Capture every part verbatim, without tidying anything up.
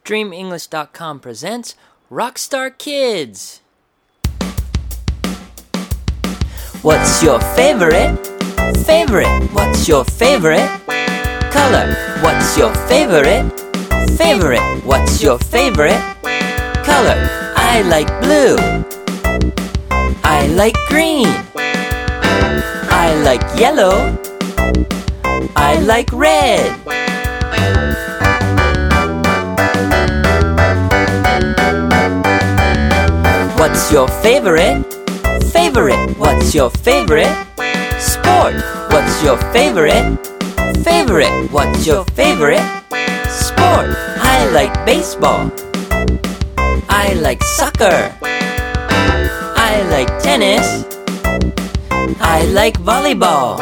Dream English dot com presents Rockstar Kids. What's your favorite? Favorite. What's your favorite? Color. What's your favorite? Favorite. What's your favorite? Color. I like blue. I like green. I like yellow. I like red. What's your favorite? Favorite. What's your favorite? Sport. What's your favorite? Favorite. What's your favorite? Sport. I like baseball. I like soccer. I like tennis. I like volleyball.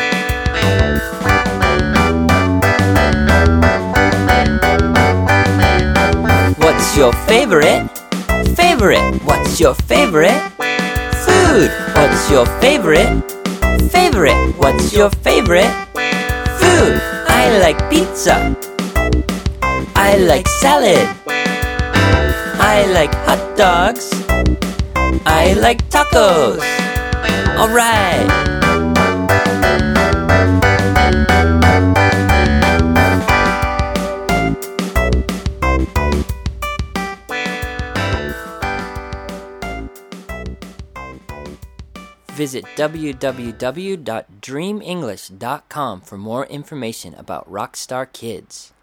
What's your favorite? Favorite. What's your favorite? Food. What's your favorite? Favorite. What's your favorite? Food. I like pizza. I like salad. I like hot dogs. I like tacos. Alright. Visit w w w dot dream english dot com for more information about Rockstar Kids.